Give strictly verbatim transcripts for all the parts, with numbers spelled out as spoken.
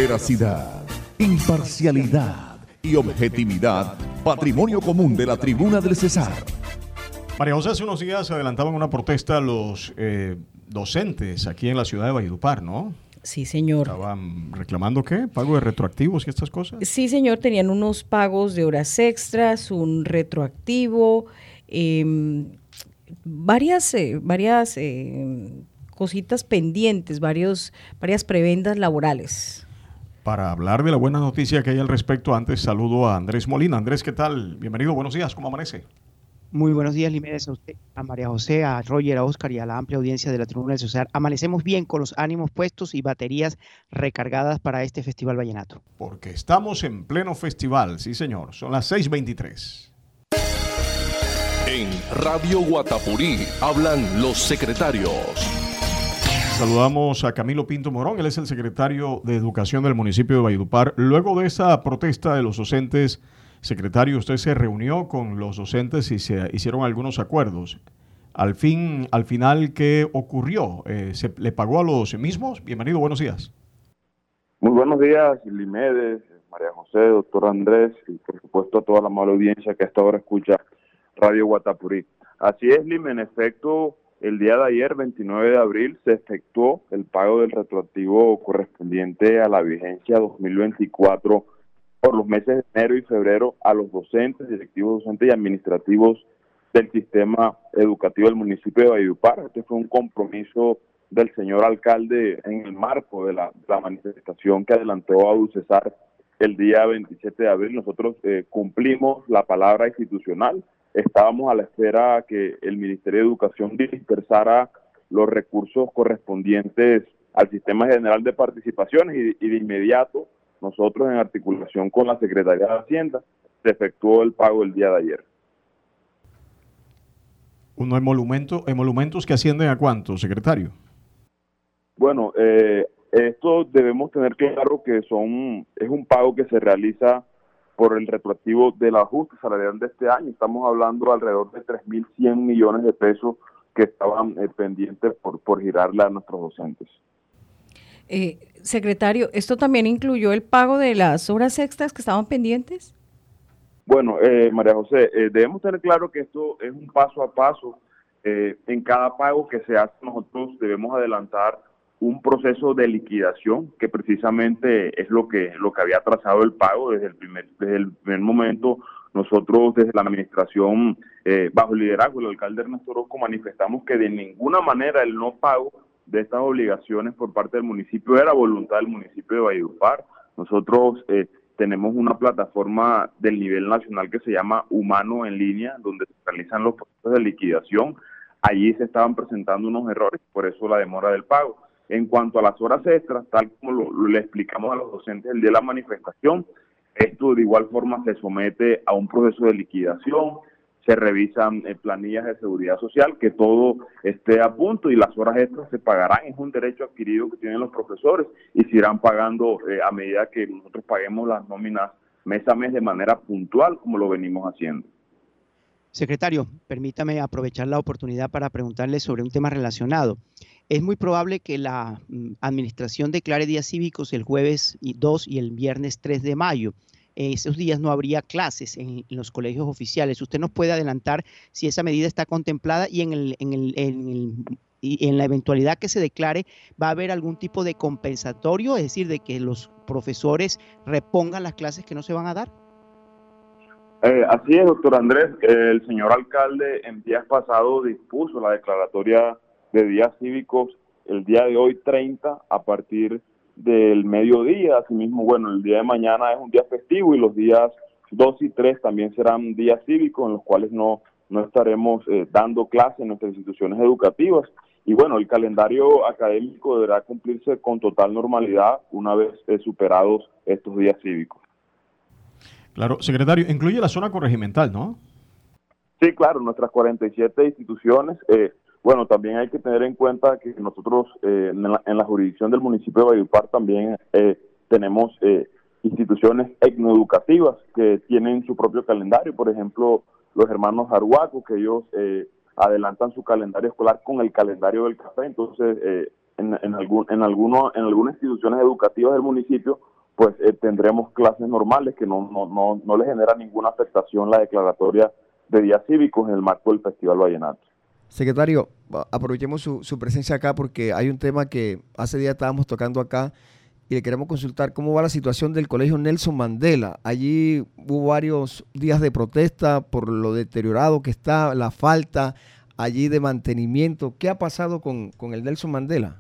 Veracidad, imparcialidad y objetividad, patrimonio común de la Tribuna del Cesar. María José, hace unos días se adelantaban una protesta los eh, docentes aquí en la ciudad de Valledupar, ¿no? Sí, señor. ¿Estaban reclamando qué? ¿Pago de retroactivos y estas cosas? Sí, señor. Tenían unos pagos de horas extras, un retroactivo, eh, varias, eh, varias eh, cositas pendientes, varios, varias prebendas laborales. Para hablar de la buena noticia que hay al respecto, antes saludo a Andrés Molina. Andrés, ¿qué tal? Bienvenido, buenos días, ¿cómo amanece? Muy buenos días, Liménez, a usted, a María José, a Roger, a Oscar y a la amplia audiencia de la Tribuna del Cesar. Amanecemos bien con los ánimos puestos y baterías recargadas para este Festival Vallenato. Porque estamos en pleno festival, sí señor, son las seis veintitrés. En Radio Guatapurí hablan los secretarios. Saludamos a Camilo Pinto Morón, él es el secretario de Educación del municipio de Valledupar. Luego de esa protesta de los docentes, secretario, usted se reunió con los docentes y se hicieron algunos acuerdos. Al fin, al final, ¿qué ocurrió? Eh, ¿Se le pagó a los mismos? Bienvenido, buenos días. Muy buenos días, Limedes, María José, doctor Andrés, y por supuesto a toda la amable audiencia que hasta ahora escucha Radio Guatapurí. Así es, Lime, en efecto, el día de ayer, veintinueve de abril, se efectuó el pago del retroactivo correspondiente a la vigencia dos mil veinticuatro por los meses de enero y febrero a los docentes, directivos docentes y administrativos del sistema educativo del municipio de Valledupar. Este fue un compromiso del señor alcalde en el marco de la, la manifestación que adelantó a UCESAR el día veintisiete de abril. Nosotros eh, cumplimos la palabra institucional. Estábamos a la espera que el Ministerio de Educación dispersara los recursos correspondientes al Sistema General de Participaciones y, y de inmediato nosotros, en articulación con la Secretaría de Hacienda, se efectuó el pago el día de ayer. ¿Unos emolumentos, emolumentos que ascienden a cuánto, secretario? Bueno, eh, esto debemos tener claro que son es un pago que se realiza por el retroactivo del ajuste salarial de este año. Estamos hablando alrededor de tres mil cien millones de pesos que estaban eh, pendientes por, por girarle a nuestros docentes. Eh, secretario, ¿esto también incluyó el pago de las horas extras que estaban pendientes? Bueno, eh, María José, eh, debemos tener claro que esto es un paso a paso. Eh, en cada pago que se hace, nosotros debemos adelantar un proceso de liquidación, que precisamente es lo que lo que había trazado el pago desde el primer, desde el primer momento. Nosotros, desde la administración, eh, bajo el liderazgo del alcalde Ernesto Orozco, manifestamos que de ninguna manera el no pago de estas obligaciones por parte del municipio era voluntad del municipio de Valledupar. Nosotros eh, tenemos una plataforma del nivel nacional que se llama Humano en Línea, donde se realizan los procesos de liquidación. Allí se estaban presentando unos errores, por eso la demora del pago. En cuanto a las horas extras, tal como lo, lo, le explicamos a los docentes el día de la manifestación, esto de igual forma se somete a un proceso de liquidación, se revisan eh, planillas de seguridad social, que todo esté a punto y las horas extras se pagarán. Es un derecho adquirido que tienen los profesores y se irán pagando eh, a medida que nosotros paguemos las nóminas mes a mes de manera puntual, como lo venimos haciendo. Secretario, permítame aprovechar la oportunidad para preguntarle sobre un tema relacionado. Es muy probable que la mm, administración declare días cívicos el jueves dos y el viernes tres de mayo. Esos días no habría clases en, en los colegios oficiales. ¿Usted nos puede adelantar si esa medida está contemplada y en, el, en, el, en, el, y en la eventualidad que se declare va a haber algún tipo de compensatorio, es decir, de que los profesores repongan las clases que no se van a dar? Eh, así es, doctor Andrés. Eh, el señor alcalde en días pasados dispuso la declaratoria de días cívicos el día de hoy treinta a partir del mediodía. Asimismo, bueno, el día de mañana es un día festivo y los días dos y tres también serán días cívicos en los cuales no, no estaremos eh, dando clases en nuestras instituciones educativas. Y bueno, el calendario académico deberá cumplirse con total normalidad una vez eh, superados estos días cívicos. Claro, secretario, incluye la zona corregimental, ¿no? Sí, claro, nuestras cuarenta y siete instituciones. Eh, bueno, también hay que tener en cuenta que nosotros eh, en, la, en la jurisdicción del municipio de Valledupar también eh, tenemos eh, instituciones etnoeducativas que tienen su propio calendario. Por ejemplo, los hermanos Arhuaco, que ellos eh, adelantan su calendario escolar con el calendario del café. Entonces, eh, en, en, algún, en, alguno, en algunas instituciones educativas del municipio, pues eh, tendremos clases normales que no, no, no, no le genera ninguna afectación la declaratoria de días cívicos en el marco del Festival Vallenato. Secretario, aprovechemos su, su presencia acá porque hay un tema que hace días estábamos tocando acá y le queremos consultar cómo va la situación del Colegio Nelson Mandela. Allí hubo varios días de protesta por lo deteriorado que está, la falta allí de mantenimiento. ¿Qué ha pasado con, con el Nelson Mandela?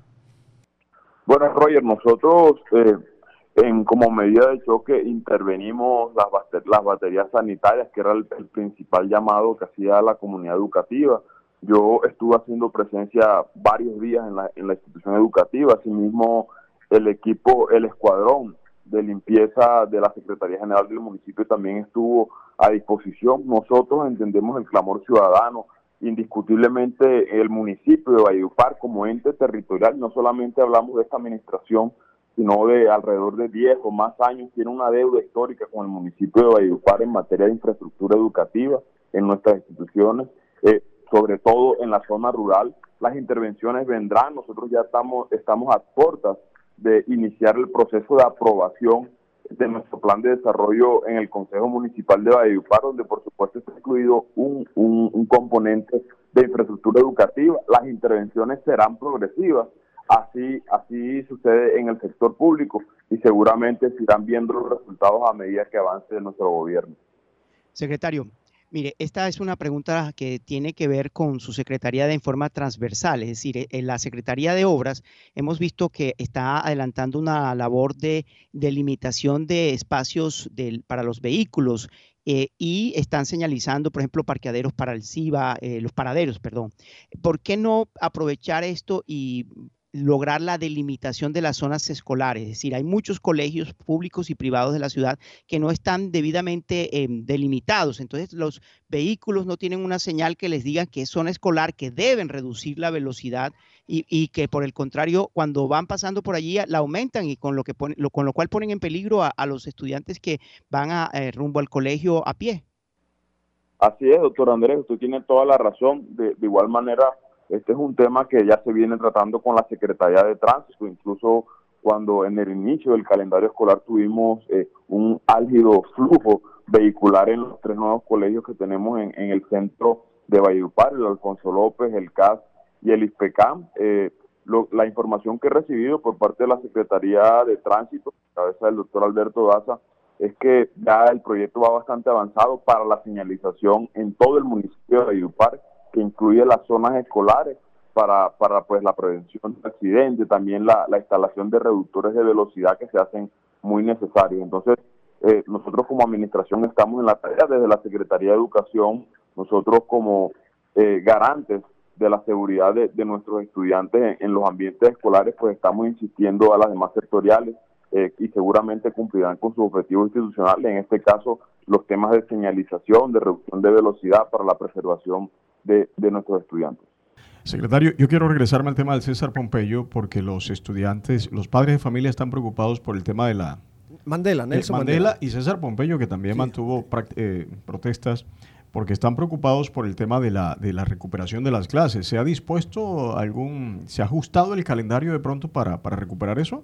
Bueno, Roger, nosotros eh, en como medida de choque intervenimos las, bater las baterías sanitarias, que era el, el principal llamado que hacía la comunidad educativa. Yo estuve haciendo presencia varios días en la, en la institución educativa, asimismo el equipo, el escuadrón de limpieza de la Secretaría General del municipio también estuvo a disposición. Nosotros entendemos el clamor ciudadano, indiscutiblemente el municipio de Valledupar como ente territorial, no solamente hablamos de esta administración, sino de alrededor de diez o más años, tiene una deuda histórica con el municipio de Valledupar en materia de infraestructura educativa en nuestras instituciones, eh, sobre todo en la zona rural. Las intervenciones vendrán, nosotros ya estamos, estamos a puertas de iniciar el proceso de aprobación de nuestro plan de desarrollo en el Consejo Municipal de Valledupar, donde por supuesto está incluido un, un, un componente de infraestructura educativa. Las intervenciones serán progresivas, así, así sucede en el sector público y seguramente se irán viendo los resultados a medida que avance nuestro gobierno. Secretario, mire, esta es una pregunta que tiene que ver con su Secretaría de forma transversal, es decir, en la Secretaría de Obras hemos visto que está adelantando una labor de delimitación de espacios del, para los vehículos eh, y están señalizando, por ejemplo, parqueaderos para el SIVA, eh, los paraderos, perdón. ¿Por qué no aprovechar esto y lograr la delimitación de las zonas escolares? Es decir, hay muchos colegios públicos y privados de la ciudad que no están debidamente eh, delimitados, entonces los vehículos no tienen una señal que les diga que es zona escolar, que deben reducir la velocidad y, y que por el contrario, cuando van pasando por allí la aumentan y con lo, que pone, lo, con lo cual ponen en peligro a, a los estudiantes que van a, eh, rumbo al colegio a pie. Así es, doctor Andrés, usted tiene toda la razón. De, de igual manera, este es un tema que ya se viene tratando con la Secretaría de Tránsito, incluso cuando en el inicio del calendario escolar tuvimos eh, un álgido flujo vehicular en los tres nuevos colegios que tenemos en, en el centro de Valledupar, el Alfonso López, el C A S y el ISPECAM. Eh, lo, la información que he recibido por parte de la Secretaría de Tránsito, cabeza del doctor Alberto Daza, es que ya el proyecto va bastante avanzado para la señalización en todo el municipio de Valledupar, que incluye las zonas escolares para, para pues la prevención de accidentes, también la, la instalación de reductores de velocidad que se hacen muy necesarios. Entonces, eh, nosotros como administración estamos en la tarea desde la Secretaría de Educación, nosotros como eh, garantes de la seguridad de, de nuestros estudiantes en, en los ambientes escolares, pues estamos insistiendo a las demás sectoriales eh, y seguramente cumplirán con sus objetivos institucionales, en este caso los temas de señalización, de reducción de velocidad para la preservación De, de nuestros estudiantes. Secretario, yo quiero regresarme al tema del César Pompeyo porque los estudiantes, los padres de familia están preocupados por el tema de la Mandela, Nelson Mandela, Mandela y César Pompeyo, que también sí. mantuvo eh, protestas porque están preocupados por el tema de la de la recuperación de las clases. ¿Se ha dispuesto algún, se ha ajustado el calendario de pronto para, para recuperar eso?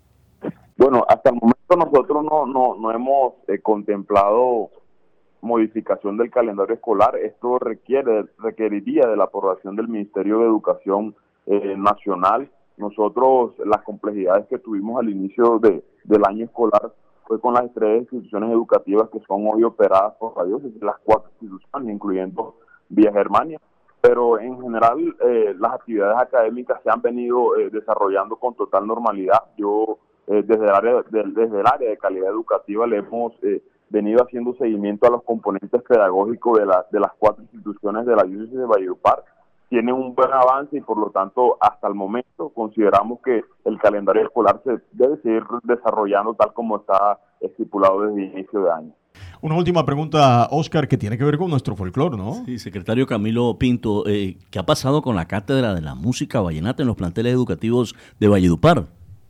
Bueno, hasta el momento nosotros no, no, no hemos eh, contemplado modificación del calendario escolar. Esto requiere requeriría de la aprobación del Ministerio de Educación eh, Nacional. Nosotros, las complejidades que tuvimos al inicio de, del año escolar fue con las tres instituciones educativas que son hoy operadas por la diócesis, las cuatro instituciones, incluyendo Villa Germania, pero en general eh, las actividades académicas se han venido eh, desarrollando con total normalidad. Yo eh, desde, el área, de, desde el área de calidad educativa le hemos eh, venido haciendo seguimiento a los componentes pedagógicos de, la, de las cuatro instituciones de la diócesis de Valledupar. Tienen un buen avance y por lo tanto hasta el momento consideramos que el calendario escolar se debe seguir desarrollando tal como está estipulado desde el inicio de año. Una última pregunta, Oscar, que tiene que ver con nuestro folclore, ¿no? Sí, secretario Camilo Pinto, eh, ¿qué ha pasado con la cátedra de la música vallenata en los planteles educativos de Valledupar?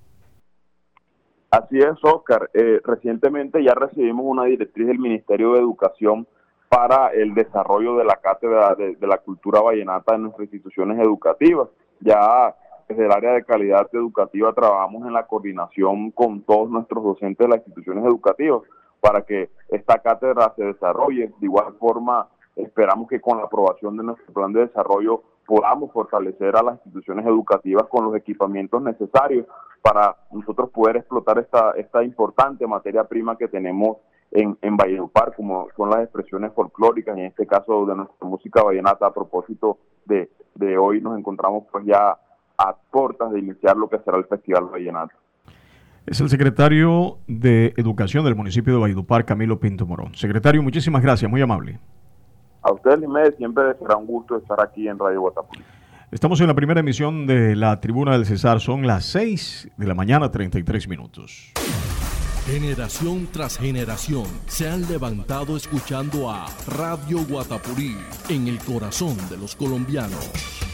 Así es, Oscar. Eh, recientemente ya recibimos una directriz del Ministerio de Educación para el desarrollo de la cátedra de, de la cultura vallenata en nuestras instituciones educativas. Ya desde el área de calidad educativa trabajamos en la coordinación con todos nuestros docentes de las instituciones educativas para que esta cátedra se desarrolle. De igual forma, esperamos que con la aprobación de nuestro plan de desarrollo podamos fortalecer a las instituciones educativas con los equipamientos necesarios para nosotros poder explotar esta, esta importante materia prima que tenemos en, en Valledupar, como son las expresiones folclóricas, y en este caso de nuestra música vallenata. A propósito de, de hoy nos encontramos pues ya a puertas de iniciar lo que será el Festival Vallenato. Es el secretario de Educación del municipio de Valledupar, Camilo Pinto Morón. Secretario, muchísimas gracias, muy amable. A usted, Limed, siempre será un gusto estar aquí en Radio Guatapurí. Estamos en la primera emisión de la Tribuna del Cesar. Son las seis de la mañana, treinta y tres minutos. Generación tras generación se han levantado escuchando a Radio Guatapurí en el corazón de los colombianos.